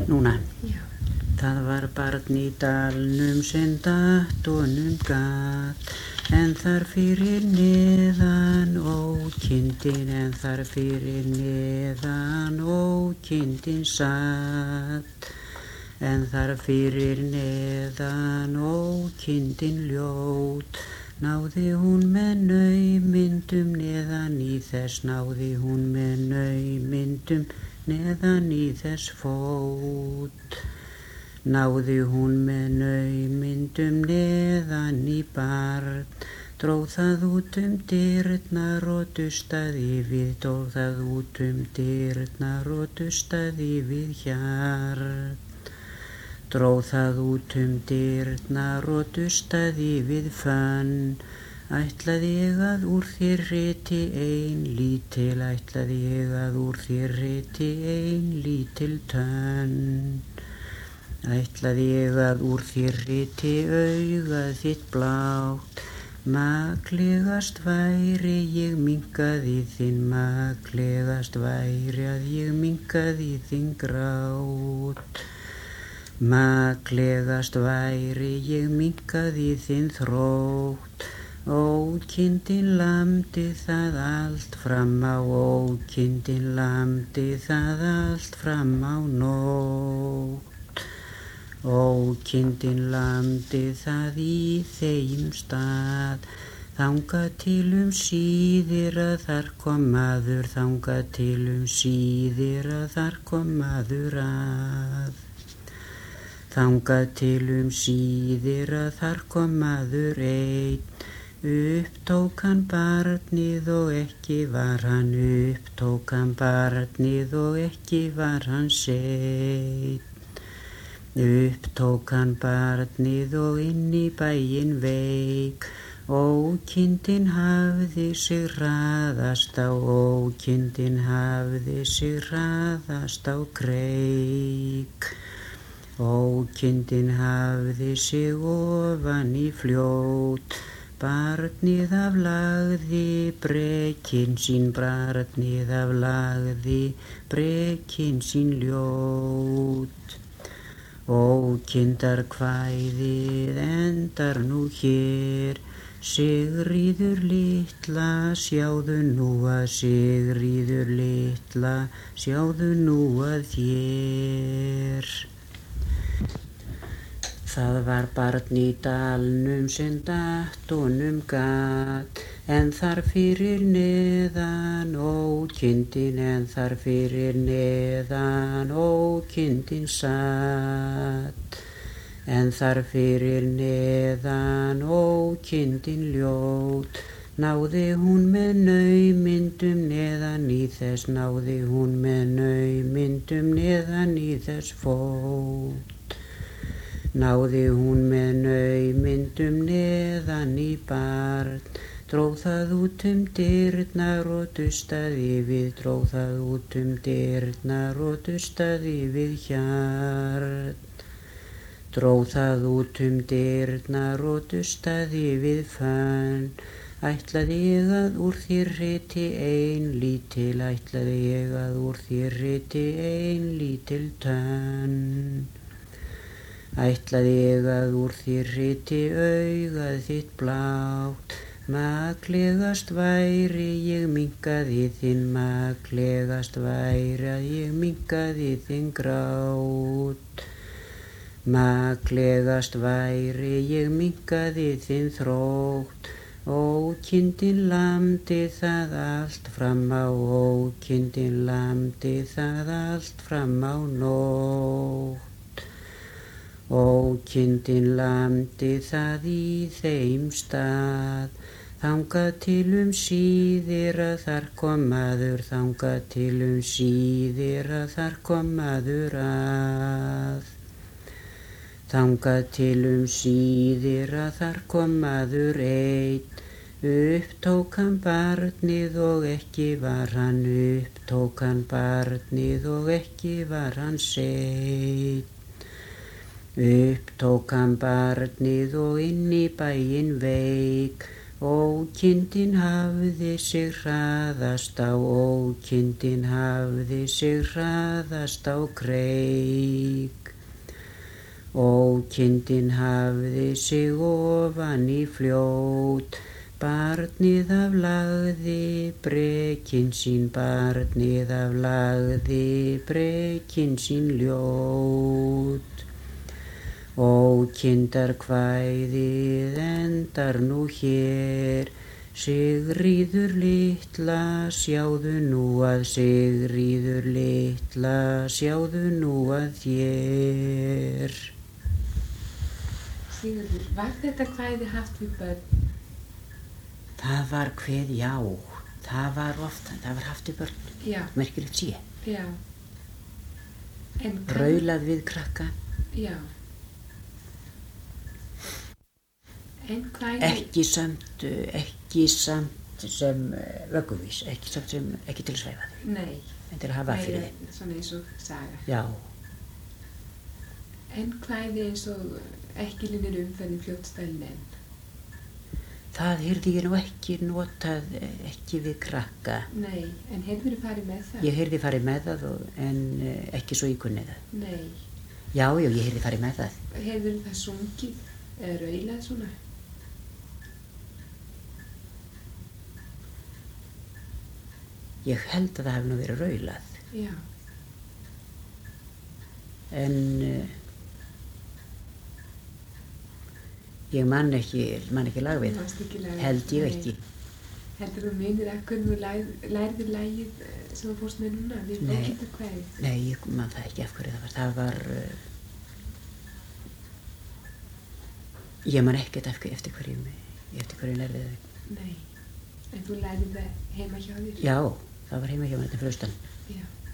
Núna. Já. Það var barn í dalnum sem datt honum gat, en þar fyrir neðan ókindin, en þar fyrir neðan ókindin satt, en þar fyrir neðan ókindin ljót. Náði hún með naumindum neðan í þess, náði hún með naumindum neðan í þess fót. Náði hún með naumindum neðan í barn, dróð það út dyrnar og dustaði við, dróð það út dyrnar og dustaði við hjarn. Dróð það út dyrnar og dustaði við fönn, ætlaði ég að úr þér ryti ein lítil, ætlaði ég að úr þér ryti ein lítil tönn. Ætlaði ég að úr þér ryti augað þitt blátt, maklegast væri ég minnkaði þinn, maklegast væri að ég minnkaði þinn grát. Maklegast væri ég minnkaði þinn þrótt, ókindin lamdi það allt fram á, ókindin lamdi það allt fram á nótt. Ókindin lamdi það í þeim stað, þangað til síðir að þar kom maður, þangað til síðir að þar kom maður að. Þangað til síðir að þar kom maður einn, upptók hann barnið og ekki var hann, upptók hann barnið og ekki var hann seinn. Upptók hann barnið og inn í bæinn veik, ókindin hafði sig hraðast á, ókindin hafði sig hraðast á kreik. Ókindin hafði sig ofan í fljót, barnið aflagði brekkin sín, barnið aflagði brekkin sín ljót. Ókindar kvæðið endar nú hér, Sigríður litla, sjáðu nú að Sigríður litla, sjáðu nú að þér. Það var barn í dalnum sem datt honum gat, en þar fyrir neðan ókindin, en þar fyrir neðan ókindin satt, en þar fyrir neðan ókindin ljót. Náði hún með naumindum neðan í þess, náði hún með naumindum neðan í þess fót. Náði hún með naumindum neðan í barn, dróð það út dyrnar og dustaði við, dróð það út dyrnar og dustaði við hjarn. Dróð það út dyrnar og dustaði við fönn, ætlaði ég að úr þér ryti ein lítil, ætlaði ég að úr þér ryti ein lítil tönn. Ætlaði ég að úr þér ryti augað þitt blátt, maklegast væri ég minnkaði þinn, maklegast væri að ég minnkaði þinn grát. Maklegast væri ég minnkaði þinn þrótt, ókindin lamdi það allt fram á, ókindin lamdi það allt fram á nótt. Ókindin lamdi það í þeim stað, þangað til síðir að þar kom maður, þangað til síðir að þar kom maður að. Þangað til síðir að þar kom maður einn, upptók hann barnið og ekki var hann, upptók hann barnið og ekki var hann seinn. Upptók hann barnið og inn í bæinn veik, Ókindin hafði sig hraðast á, ókindin hafði sig hraðast á kreik. Ókindin hafði sig ofan í fljót, barnið aflagði brekin sín, barnið aflagði brekin sín ljót. Ókindarkvæðið endar nú hér, Sigríður litla, sjáðu nú að Sigríður litla, sjáðu nú að þér. Sigurður, var þetta kvæði haft við börn? Það var kveð, já, það var haft við börn, Já. merkilegt sé. Já. Raulað við krakka. Já. En kvæði... Ekki samt sem vögguvís, ekki til að svæfa þig. Nei. En til að hafa fyrir þig. Nei, svona eins og saga. Já. En kvæði eins og ekki linnir umferðin fljótstælin enn. Það heyrði ég nú ekki notað, ekki við krakka. Nei, en heyrðirðu farið með það? Ég heyrði farið með það, en ekki svo ég kunni það. Nei. Já, ég heyrði farið með það. Heyrðirðu það sungið eða raulað svona? Ég held að það hefði nú verið raulað. Já. En ég man ekki lag við. Held ég ekki. Heldur þú myndir að hvernig þú lærðir lagið sem þú fórst með núna? Við Ókindakvæðið? Nei, ég man það ekki af hverju það var. Það var... Ég man ekkert eftir hverju lærði það. Nei. En þú lærði það heima hjá þér? Já, það var heima hjá mér, þetta er fraustan. Já.